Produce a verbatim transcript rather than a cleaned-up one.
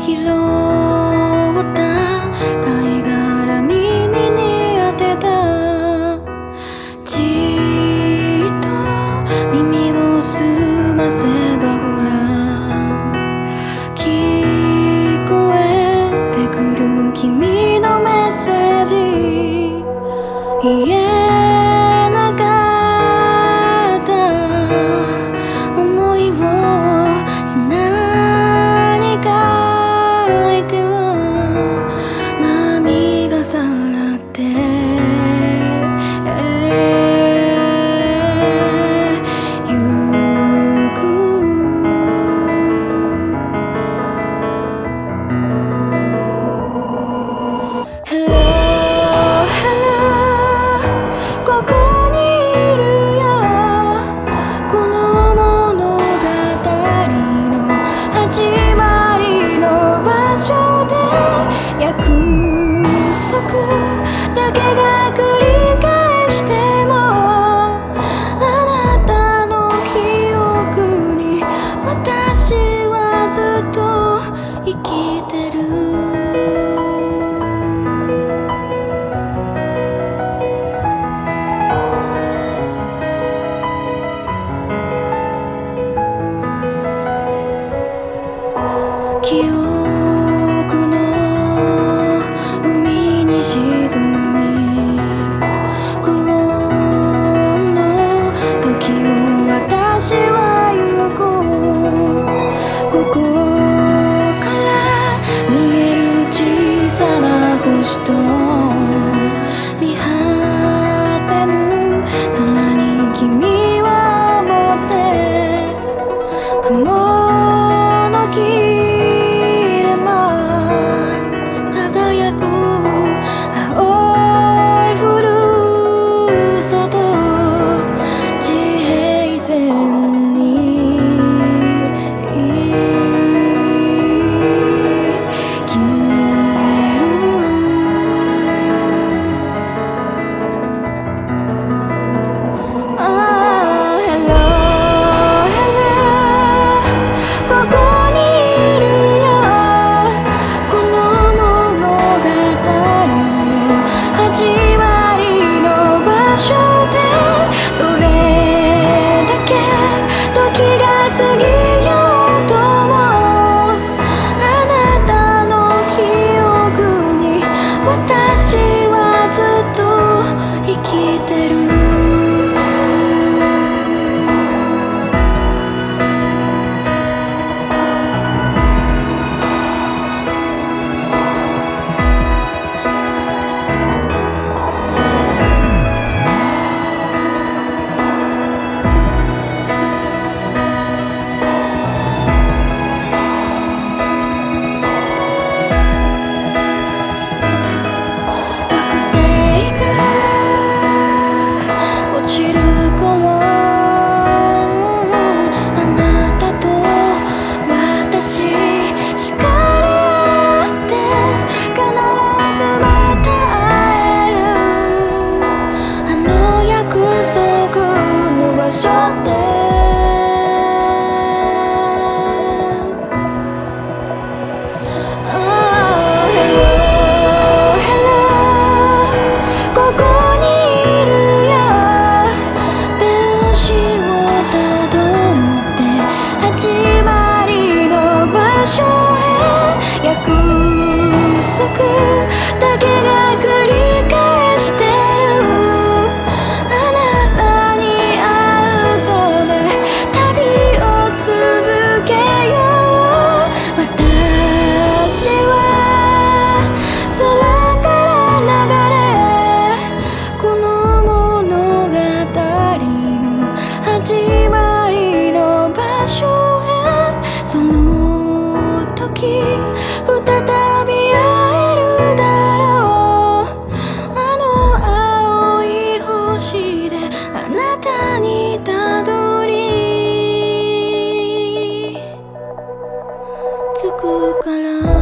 拾った貝殻耳に当てた。じーっと耳を澄ませばほら聞こえてくる君のメッセージ。言えなかった想いを砂に書いては波がさらってゆく。Hello, hello ここにいるよ。この物語の始まりの場所で約束だけが繰り返してもあなたの記憶に私はずっと生きてる。記憶の海に沈みクローンの時を私は行こう。ここから見える小さな星と見果てぬ空に君は持って雲の切だけが繰り返してる。あなたに会うため旅を続けよう。私は空から流れこの物語の始まりの場所へ。その時再び会えるだろう。あの青い星であなたにたどり着くから。